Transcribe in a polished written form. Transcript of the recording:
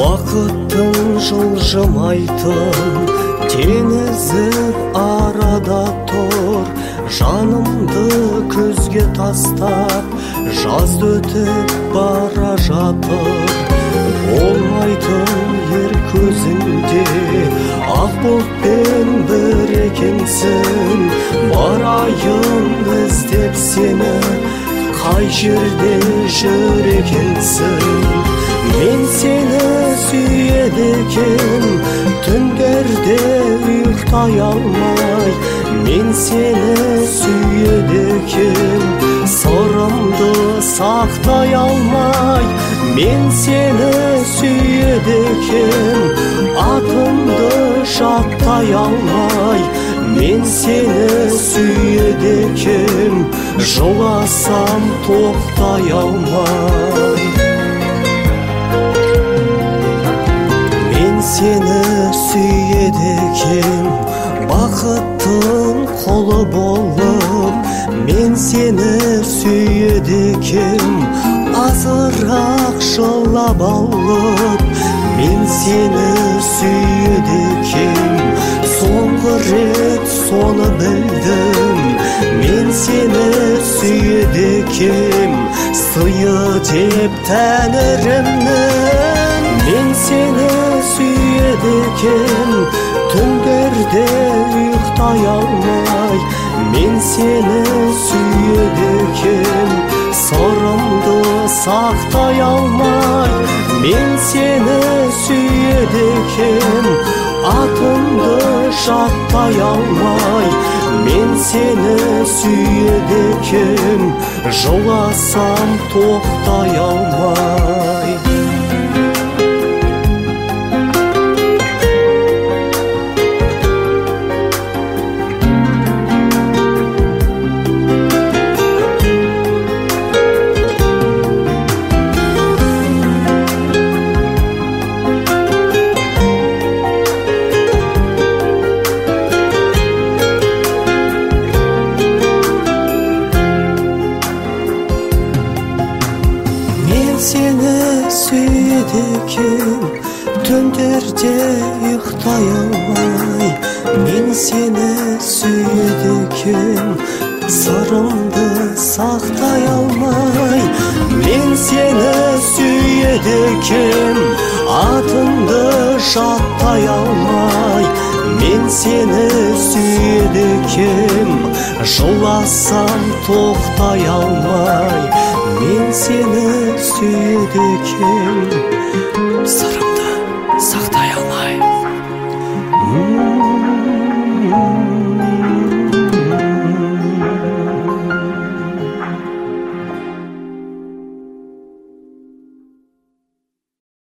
Бақыттың жылжымайтын теңізі арада тұр. Жанымды көзге тастап жазды өтіп бара жатыр. Болмайтын ер көзінде ақ бұлтпен бір екенсің. Барайын іздеп сені, қай жерде жүр екенсің. Мен сені сүйеді екем, түндерде ұйықтай алмай. Мен сені сүйеді екем, сырымды сақтай алмай. Мен сені сүйеді екем, атымды жаттай алмай. Мен сені сүйеді екем, жыласам тоқтай алмай. Мен сені сүйеді екем, бақыттың қолы болып. Мен сені сүйеді екем, азырақ жылап алып. Мен сені сүйеді екем, соңғы рет соны білдім. Мен сені сүйеді екем, сыйы деп тәңірімнің. Мен сені сүйеді екем, түндерде ұйықтай алмай. Мен сені сүйеді екем, сырымды сақтай алмай. Мен сені сүйеді екем, атымды жаттай алмай. Мен сені сүйеді екем, жыласам тоқтай алмай. Сені сүйеді екем, түндерде ұйықтай алмай. Мен сені сүйеді екем, сырымды сақтай алмай. Мен сені сүйеді екем, атымды жаттай алмай. Мен сені сүйеді екем, жыласам тоқтай алмай. Мен сені сүйеді екем, сырым